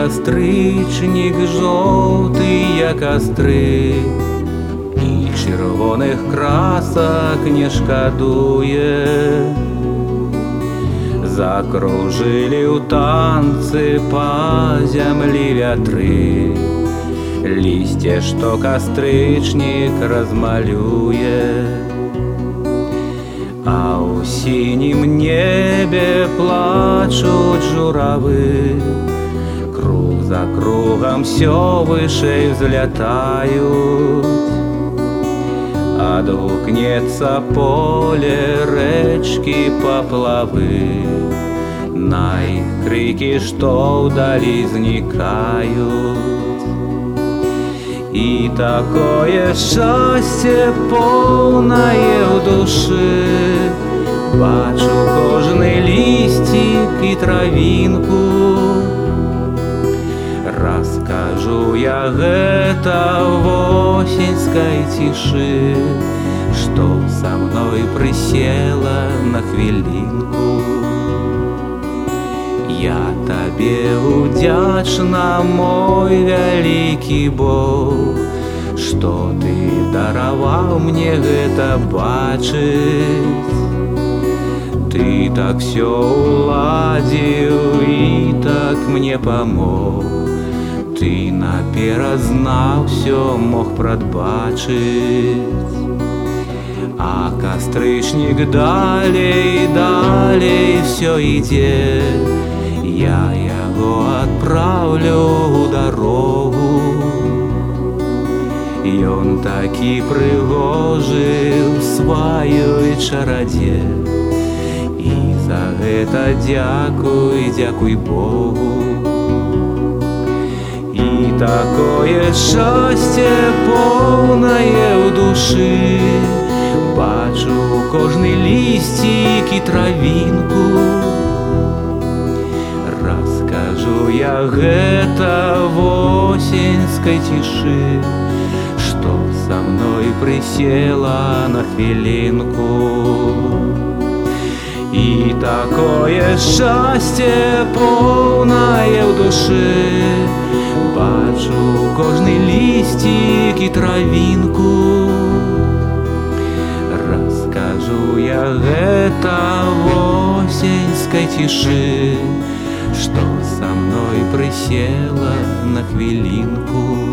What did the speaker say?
кастричник жовтий, як кастри, і червоних красок не шкадує. Закружили у танцы по земле вятры, листья, что кастрычник размалює. А у синім небе плачут журавы, круг за кругом все выше взлетают. Отгукнется поле, речки, поплавы, на их крики, что вдали зникают. И такое счастье полное в душе, бачу кожний листик и травинку. Расскажу я гэта в осеньской тиши, что со мной присела на хвилинку. Я табе удячна, мой вялікі Бог, что ты дараваў мне гэта бачыць. Ты так все уладзіў и так мне помог, ты наперад знаў, все мог прадбачыць. А кастрычнік далей, далей все ідзе, я яго адпраўлю ў дарогу. Ён такі прыгожы ў сваёй чарадзе, і за гэта дзякуй, дзякуй Богу. И такое счастье полное в душы, бачу кожны листик и травинку. Расскажу я гэта в осеньской тиши, что со мной присела на хвилинку. И такое счастье полное в душе, бачу кожный листик и травинку. Расскажу я гэта в осеньской тиши, что со мной присела на хвилинку.